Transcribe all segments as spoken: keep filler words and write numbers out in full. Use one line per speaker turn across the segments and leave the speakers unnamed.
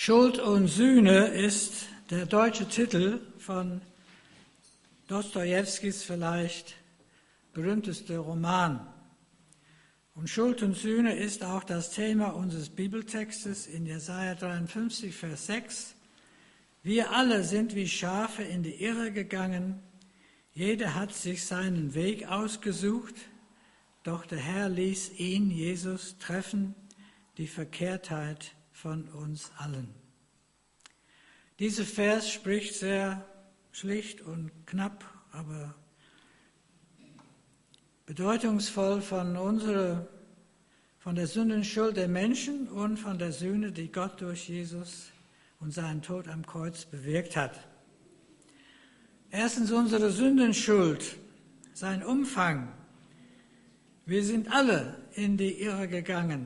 Schuld und Sühne ist der deutsche Titel von Dostojewskis vielleicht berühmtester Roman. Und Schuld und Sühne ist auch das Thema unseres Bibeltextes in Jesaja dreiundfünfzig, Vers sechs. Wir alle sind wie Schafe in die Irre gegangen, jeder hat sich seinen Weg ausgesucht, doch der Herr ließ ihn, Jesus, treffen, die Verkehrtheit von uns allen. Dieser Vers spricht sehr schlicht und knapp, aber bedeutungsvoll von unserer, von der Sündenschuld der Menschen und von der Sühne, die Gott durch Jesus und seinen Tod am Kreuz bewirkt hat. Erstens unsere Sündenschuld, sein Umfang. Wir sind alle in die Irre gegangen.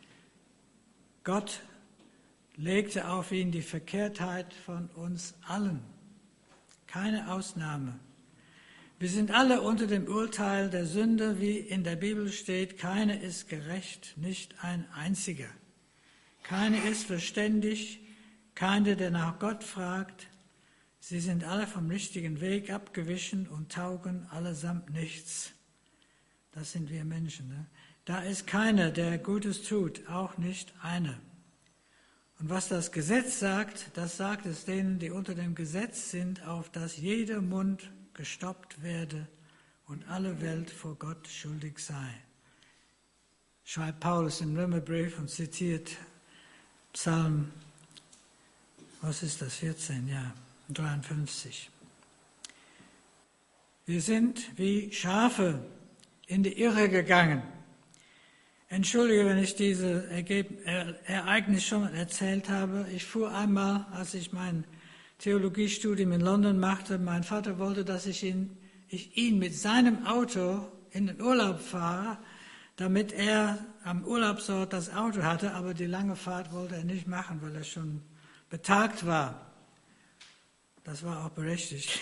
Gott legte auf ihn die Verkehrtheit von uns allen. Keine Ausnahme. Wir sind alle unter dem Urteil der Sünde, wie in der Bibel steht, keiner ist gerecht, nicht ein einziger. Keiner ist verständig, keiner, der nach Gott fragt. Sie sind alle vom richtigen Weg abgewichen und taugen allesamt nichts. Das sind wir Menschen. Ne? Da ist keiner, der Gutes tut, auch nicht einer. Und was das Gesetz sagt, das sagt es denen, die unter dem Gesetz sind, auf dass jeder Mund gestoppt werde und alle Welt vor Gott schuldig sei. Schreibt Paulus im Römerbrief und zitiert Psalm, was ist das, vierzehn, ja, dreiundfünfzig. Wir sind wie Schafe in die Irre gegangen. Entschuldige, wenn ich dieses Ereignis schon mal erzählt habe. Ich fuhr einmal, als ich mein Theologiestudium in London machte, mein Vater wollte, dass ich ihn, ich ihn mit seinem Auto in den Urlaub fahre, damit er am Urlaubsort das Auto hatte, aber die lange Fahrt wollte er nicht machen, weil er schon betagt war. Das war auch berechtigt.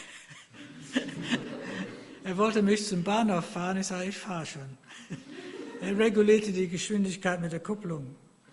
Er wollte mich zum Bahnhof fahren, ich sage, ich fahre schon. Er regulierte die Geschwindigkeit mit der Kupplung.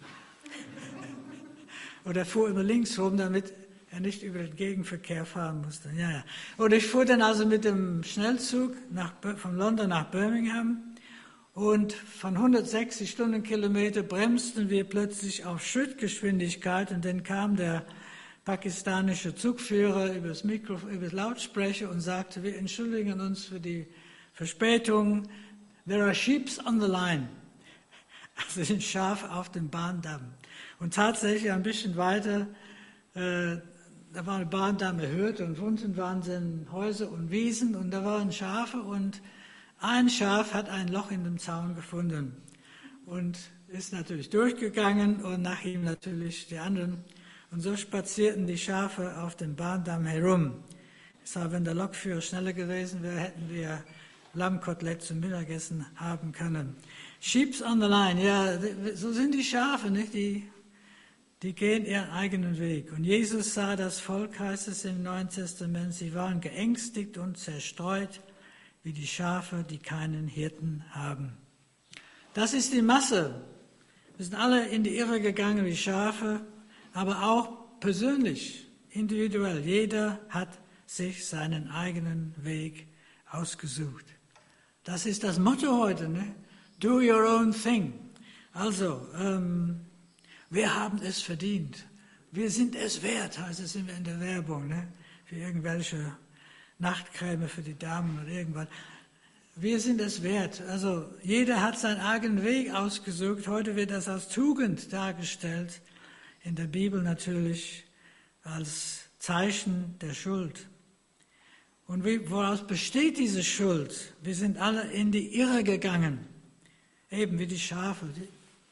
Oder er fuhr immer links rum, damit er nicht über den Gegenverkehr fahren musste. Ja, ja. Und ich fuhr dann also mit dem Schnellzug nach, von London nach Birmingham und von hundertsechzig Stundenkilometer bremsten wir plötzlich auf Schrittgeschwindigkeit und dann kam der pakistanische Zugführer übers Mikro, übers Lautsprecher und sagte, wir entschuldigen uns für die Verspätung. There are sheep on the line. Also sind Schafe auf dem Bahndamm. Und tatsächlich ein bisschen weiter, äh, da war eine Bahndamm erhöht und unten waren dann Häuser und Wiesen und da waren Schafe und ein Schaf hat ein Loch in dem Zaun gefunden und ist natürlich durchgegangen und nach ihm natürlich die anderen. Und so spazierten die Schafe auf dem Bahndamm herum. Deshalb, wenn der Lokführer schneller gewesen wäre, hätten wir Lammkotelett zum Mittagessen haben können. Sheep on the line, ja, so sind die Schafe, nicht? Die, die gehen ihren eigenen Weg. Und Jesus sah das Volk, heißt es im Neuen Testament, sie waren geängstigt und zerstreut, wie die Schafe, die keinen Hirten haben. Das ist die Masse. Wir sind alle in die Irre gegangen wie Schafe, aber auch persönlich, individuell. Jeder hat sich seinen eigenen Weg ausgesucht. Das ist das Motto heute, ne? Do your own thing. Also, ähm, wir haben es verdient. Wir sind es wert, heißt es immer in der Werbung, ne? Für irgendwelche Nachtcreme für die Damen oder irgendwas. Wir sind es wert. Also, jeder hat seinen eigenen Weg ausgesucht. Heute wird das als Tugend dargestellt. In der Bibel natürlich als Zeichen der Schuld. Und wie, woraus besteht diese Schuld? Wir sind alle in die Irre gegangen, eben wie die Schafe, die,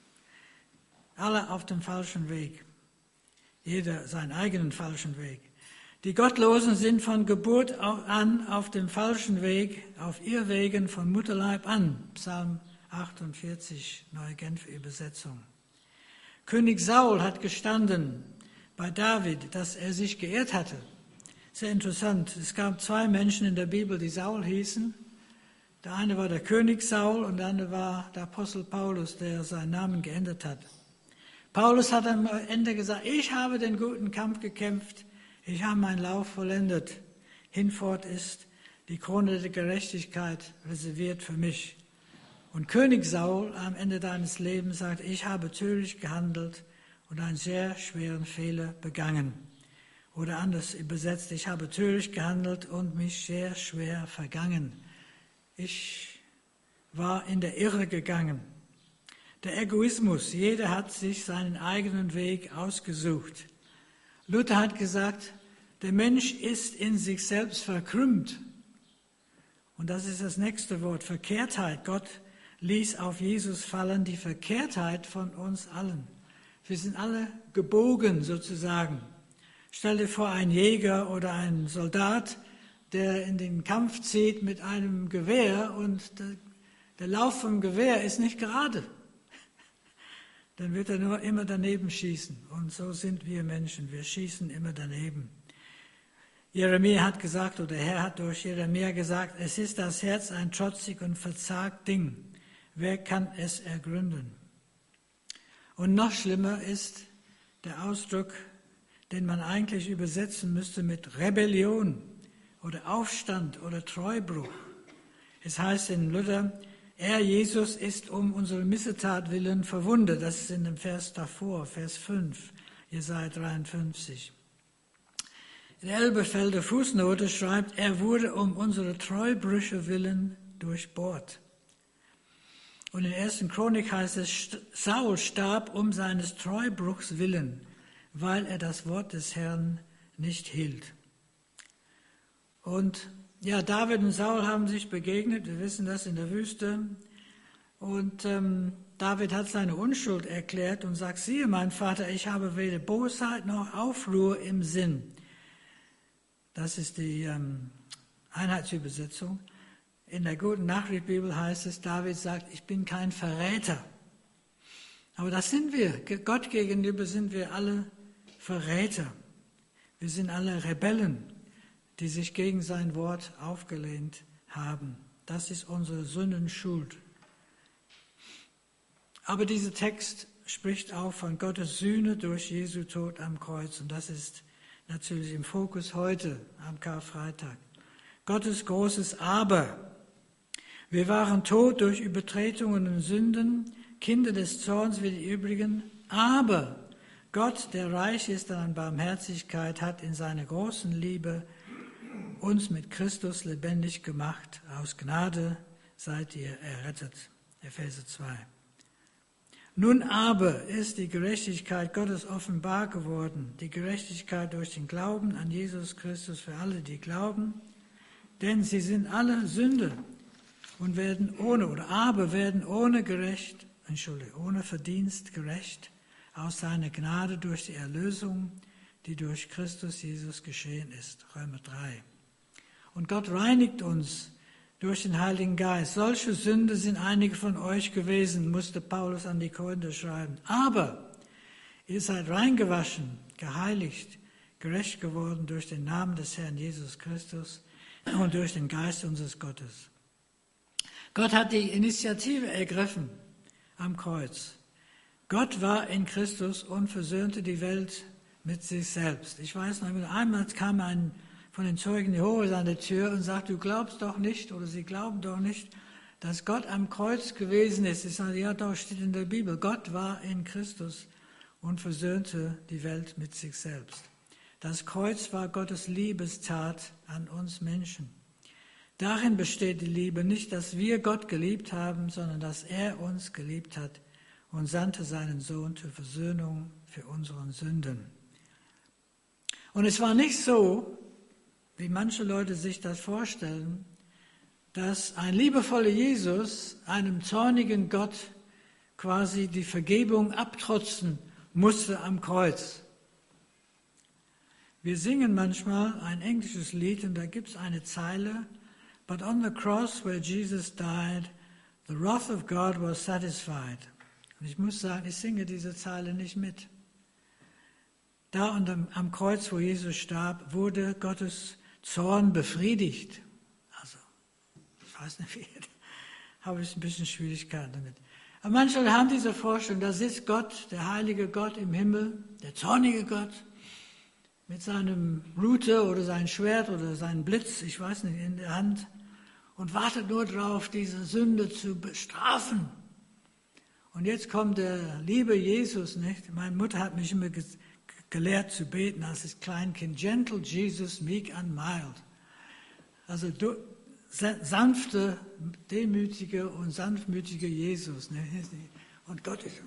alle auf dem falschen Weg, jeder seinen eigenen falschen Weg. Die Gottlosen sind von Geburt an auf dem falschen Weg, auf Irrwegen von Mutterleib an, Psalm achtundvierzig, Neue Genfer Übersetzung. König Saul hat gestanden bei David, dass er sich geirrt hatte. Sehr interessant. Es gab zwei Menschen in der Bibel, die Saul hießen. Der eine war der König Saul und der andere war der Apostel Paulus, der seinen Namen geändert hat. Paulus hat am Ende gesagt, ich habe den guten Kampf gekämpft, ich habe meinen Lauf vollendet. Hinfort ist die Krone der Gerechtigkeit reserviert für mich. Und König Saul am Ende deines Lebens sagt, ich habe töricht gehandelt und einen sehr schweren Fehler begangen. Oder anders übersetzt, ich habe töricht gehandelt und mich sehr schwer vergangen. Ich war in der Irre gegangen. Der Egoismus, jeder hat sich seinen eigenen Weg ausgesucht. Luther hat gesagt, der Mensch ist in sich selbst verkrümmt. Und das ist das nächste Wort, Verkehrtheit. Gott ließ auf Jesus fallen die Verkehrtheit von uns allen. Wir sind alle gebogen sozusagen. Stell dir vor, ein Jäger oder ein Soldat, der in den Kampf zieht mit einem Gewehr und der, der Lauf vom Gewehr ist nicht gerade. Dann wird er nur immer daneben schießen. Und so sind wir Menschen, wir schießen immer daneben. Jeremia hat gesagt, oder der Herr hat durch Jeremia gesagt, es ist das Herz ein trotzig und verzagt Ding. Wer kann es ergründen? Und noch schlimmer ist der Ausdruck, den man eigentlich übersetzen müsste mit Rebellion oder Aufstand oder Treubruch. Es heißt in Luther, er, Jesus, ist um unsere Missetat willen verwundet. Das ist in dem Vers davor, Vers fünf, Jesaja dreiundfünfzig. In der Elberfelder Fußnote schreibt, er wurde um unsere Treubrüche willen durchbohrt. Und in der ersten Chronik heißt es, Saul starb um seines Treubruchs willen, weil er das Wort des Herrn nicht hielt. Und ja, David und Saul haben sich begegnet, wir wissen das in der Wüste. Und ähm, David hat seine Unschuld erklärt und sagt, siehe, mein Vater, ich habe weder Bosheit noch Aufruhr im Sinn. Das ist die ähm, Einheitsübersetzung. In der Guten Nachricht Bibel heißt es, David sagt, ich bin kein Verräter. Aber das sind wir. Gott gegenüber sind wir alle Verräter. Wir sind alle Rebellen, die sich gegen sein Wort aufgelehnt haben. Das ist unsere Sündenschuld. Aber dieser Text spricht auch von Gottes Sühne durch Jesu Tod am Kreuz. Und das ist natürlich im Fokus heute am Karfreitag. Gottes großes Aber. Wir waren tot durch Übertretungen und Sünden, Kinder des Zorns wie die übrigen. Aber Gott, der reich ist an Barmherzigkeit, hat in seiner großen Liebe uns mit Christus lebendig gemacht. Aus Gnade seid ihr errettet. Epheser zwei. Nun aber ist die Gerechtigkeit Gottes offenbar geworden, die Gerechtigkeit durch den Glauben an Jesus Christus für alle, die glauben, denn sie sind alle Sünder und werden ohne, oder aber werden ohne gerecht, Entschuldigung, ohne Verdienst gerecht aus seiner Gnade durch die Erlösung, die durch Christus Jesus geschehen ist. Römer drei. Und Gott reinigt uns durch den Heiligen Geist. Solche Sünde sind einige von euch gewesen, musste Paulus an die Korinther schreiben. Aber ihr seid reingewaschen, geheiligt, gerecht geworden durch den Namen des Herrn Jesus Christus und durch den Geist unseres Gottes. Gott hat die Initiative ergriffen am Kreuz. Gott war in Christus und versöhnte die Welt mit sich selbst. Ich weiß noch, einmal kam ein von den Zeugen Jehovas an der Tür und sagt, du glaubst doch nicht, oder sie glauben doch nicht, dass Gott am Kreuz gewesen ist. Ich sage, ja, doch, steht in der Bibel. Gott war in Christus und versöhnte die Welt mit sich selbst. Das Kreuz war Gottes Liebestat an uns Menschen. Darin besteht die Liebe, nicht, dass wir Gott geliebt haben, sondern dass er uns geliebt hat und sandte seinen Sohn zur Versöhnung für unsere Sünden. Und es war nicht so, wie manche Leute sich das vorstellen, dass ein liebevoller Jesus einem zornigen Gott quasi die Vergebung abtrotzen musste am Kreuz. Wir singen manchmal ein englisches Lied und da gibt es eine Zeile, But on the cross where Jesus died, the wrath of God was satisfied. Und ich muss sagen, ich singe diese Zeile nicht mit. Da und am, am Kreuz, wo Jesus starb, wurde Gottes Zorn befriedigt. Also, ich weiß nicht, wie, habe ich ein bisschen Schwierigkeiten damit. Aber manche haben diese Vorstellung, da sitzt Gott, der heilige Gott im Himmel, der zornige Gott, mit seinem Router oder seinem Schwert oder seinem Blitz, ich weiß nicht, in der Hand und wartet nur darauf, diese Sünde zu bestrafen. Und jetzt kommt der liebe Jesus, nicht? Meine Mutter hat mich immer ge- gelehrt zu beten als Kleinkind. Gentle Jesus, meek and mild. Also du, sanfte, demütige und sanftmütige Jesus. Ne? Und Gott ist,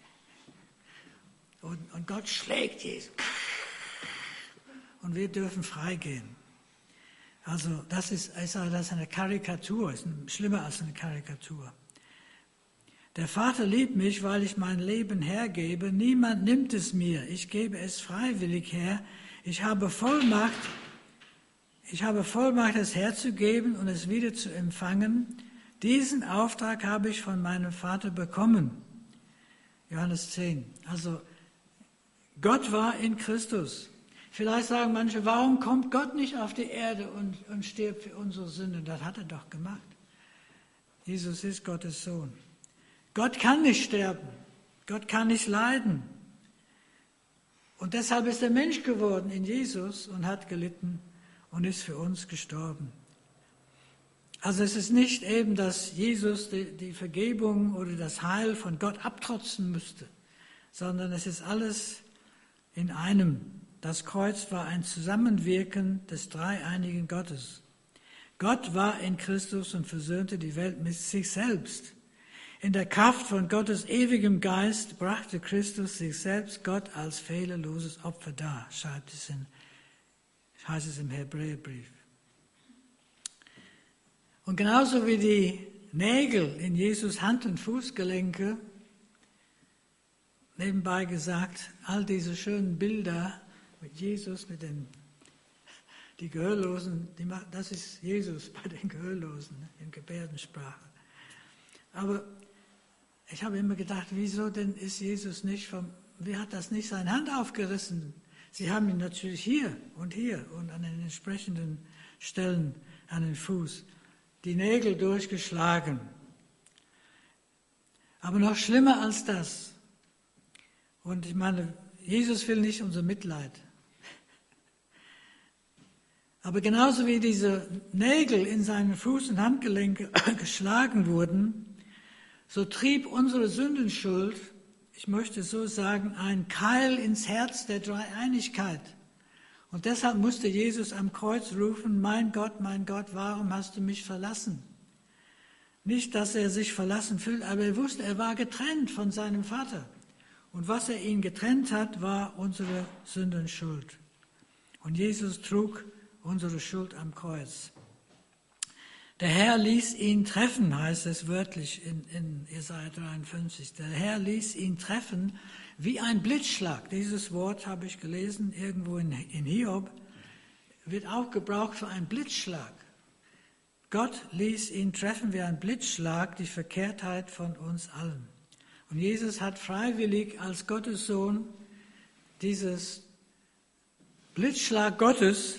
und, und Gott schlägt Jesus. Und wir dürfen freigehen. Also das ist, das ist eine Karikatur, ist schlimmer als eine Karikatur. Der Vater liebt mich, weil ich mein Leben hergebe. Niemand nimmt es mir. Ich gebe es freiwillig her. Ich habe Vollmacht, ich habe Vollmacht, es herzugeben und es wieder zu empfangen. Diesen Auftrag habe ich von meinem Vater bekommen. Johannes zehn. Also Gott war in Christus. Vielleicht sagen manche, warum kommt Gott nicht auf die Erde und, und stirbt für unsere Sünden? Das hat er doch gemacht. Jesus ist Gottes Sohn. Gott kann nicht sterben. Gott kann nicht leiden. Und deshalb ist er Mensch geworden in Jesus und hat gelitten und ist für uns gestorben. Also es ist nicht eben, dass Jesus die, die Vergebung oder das Heil von Gott abtrotzen müsste, sondern es ist alles in einem. Das Kreuz war ein Zusammenwirken des dreieinigen Gottes. Gott war in Christus und versöhnte die Welt mit sich selbst. In der Kraft von Gottes ewigem Geist brachte Christus sich selbst Gott als fehlerloses Opfer dar, schreibt es in, heißt es im Hebräerbrief. Und genauso wie die Nägel in Jesus Hand- und Fußgelenke, nebenbei gesagt, all diese schönen Bilder mit Jesus, mit den die Gehörlosen, die, das ist Jesus bei den Gehörlosen in Gebärdensprache. Aber ich habe immer gedacht, wieso denn ist Jesus nicht vom, wie hat das nicht seine Hand aufgerissen? Sie haben ihn natürlich hier und hier und an den entsprechenden Stellen an den Fuß die Nägel durchgeschlagen. Aber noch schlimmer als das. Und ich meine, Jesus will nicht unser Mitleid. Aber genauso wie diese Nägel in seinen Fuß- und Handgelenke geschlagen wurden, so trieb unsere Sündenschuld, ich möchte so sagen, ein Keil ins Herz der Dreieinigkeit. Und deshalb musste Jesus am Kreuz rufen, mein Gott, mein Gott, warum hast du mich verlassen? Nicht, dass er sich verlassen fühlt, aber er wusste, er war getrennt von seinem Vater. Und was er ihn getrennt hat, war unsere Sündenschuld. Und Jesus trug unsere Schuld am Kreuz. Der Herr ließ ihn treffen, heißt es wörtlich in, in Jesaja dreiundfünfzig. Der Herr ließ ihn treffen wie ein Blitzschlag. Dieses Wort habe ich gelesen irgendwo in, in Hiob, wird auch gebraucht für einen Blitzschlag. Gott ließ ihn treffen wie ein Blitzschlag, die Verkehrtheit von uns allen. Und Jesus hat freiwillig als Gottes Sohn dieses Blitzschlag Gottes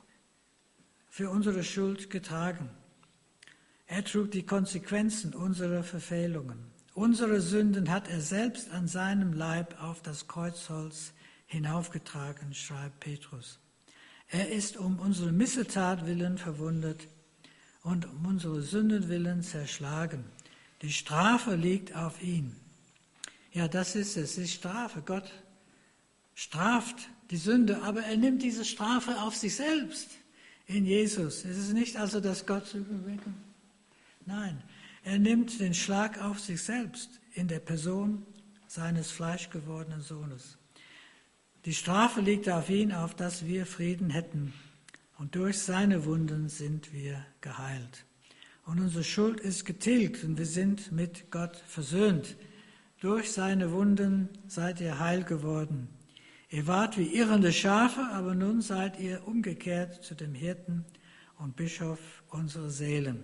für unsere Schuld getragen. Er trug die Konsequenzen unserer Verfehlungen. Unsere Sünden hat er selbst an seinem Leib auf das Kreuzholz hinaufgetragen, schreibt Petrus. Er ist um unsere Missetat willen verwundet und um unsere Sünden willen zerschlagen. Die Strafe liegt auf ihn. Ja, das ist es, die Strafe. Gott straft die Sünde, aber er nimmt diese Strafe auf sich selbst in Jesus. Es ist nicht also, dass Gott zu überwirken. Nein, er nimmt den Schlag auf sich selbst in der Person seines fleischgewordenen Sohnes. Die Strafe liegt auf ihn, auf dass wir Frieden hätten. Und durch seine Wunden sind wir geheilt. Und unsere Schuld ist getilgt und wir sind mit Gott versöhnt. Durch seine Wunden seid ihr heil geworden. Ihr wart wie irrende Schafe, aber nun seid ihr umgekehrt zu dem Hirten und Bischof unserer Seelen.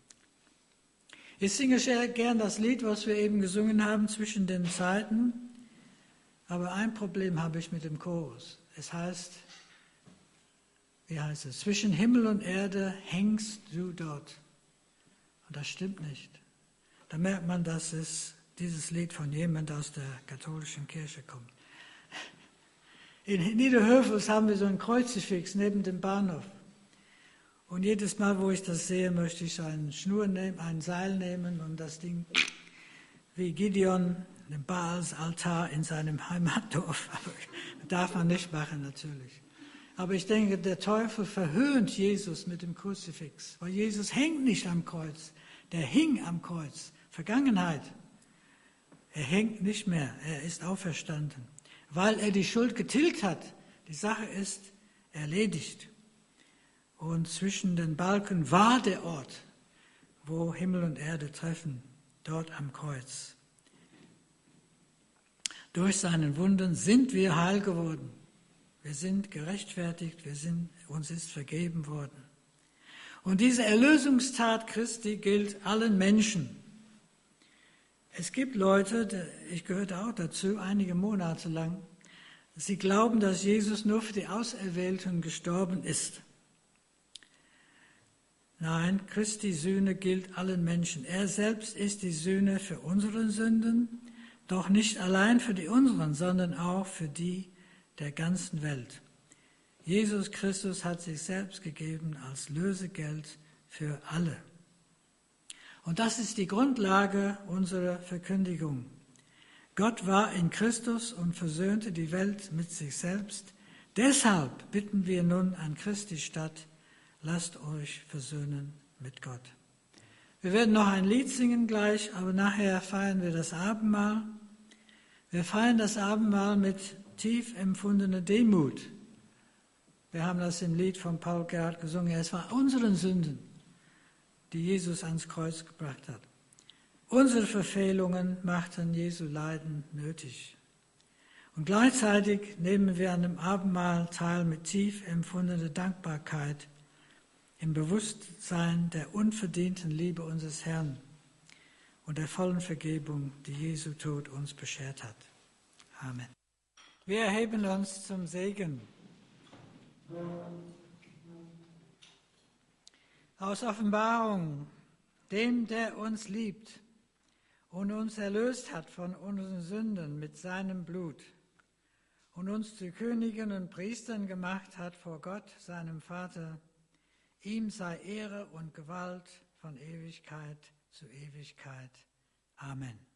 Ich singe sehr gern das Lied, was wir eben gesungen haben, zwischen den Zeiten. Aber ein Problem habe ich mit dem Chorus. Es heißt, wie heißt es? Zwischen Himmel und Erde hängst du dort. Und das stimmt nicht. Da merkt man, dass es dieses Lied von jemand aus der katholischen Kirche kommt. In Niederhöfels haben wir so ein Kruzifix neben dem Bahnhof. Und jedes Mal, wo ich das sehe, möchte ich eine Schnur nehmen, ein Seil nehmen und das Ding wie Gideon, den Baals Altar in seinem Heimatdorf. Aber darf man nicht machen, natürlich. Aber ich denke, der Teufel verhöhnt Jesus mit dem Kruzifix, weil Jesus hängt nicht am Kreuz. Der hing am Kreuz. Vergangenheit. Er hängt nicht mehr. Er ist auferstanden. Weil er die Schuld getilgt hat. Die Sache ist erledigt. Und zwischen den Balken war der Ort, wo Himmel und Erde treffen, dort am Kreuz. Durch seinen Wunden sind wir heil geworden. Wir sind gerechtfertigt, wir sind, uns ist vergeben worden. Und diese Erlösungstat Christi gilt allen Menschen. Es gibt Leute, ich gehörte auch dazu, einige Monate lang, sie glauben, dass Jesus nur für die Auserwählten gestorben ist. Nein, Christi Sühne gilt allen Menschen. Er selbst ist die Sühne für unsere Sünden, doch nicht allein für die unseren, sondern auch für die der ganzen Welt. Jesus Christus hat sich selbst gegeben als Lösegeld für alle. Und das ist die Grundlage unserer Verkündigung. Gott war in Christus und versöhnte die Welt mit sich selbst. Deshalb bitten wir nun an Christi statt, lasst euch versöhnen mit Gott. Wir werden noch ein Lied singen gleich, aber nachher feiern wir das Abendmahl. Wir feiern das Abendmahl mit tief empfundener Demut. Wir haben das im Lied von Paul Gerhardt gesungen. Es war unseren Sünden, die Jesus ans Kreuz gebracht hat. Unsere Verfehlungen machten Jesu Leiden nötig. Und gleichzeitig nehmen wir an dem Abendmahl teil mit tief empfundener Dankbarkeit im Bewusstsein der unverdienten Liebe unseres Herrn und der vollen Vergebung, die Jesu Tod uns beschert hat. Amen. Wir erheben uns zum Segen. Aus Offenbarung, dem, der uns liebt und uns erlöst hat von unseren Sünden mit seinem Blut und uns zu Königen und Priestern gemacht hat vor Gott, seinem Vater, ihm sei Ehre und Gewalt von Ewigkeit zu Ewigkeit. Amen.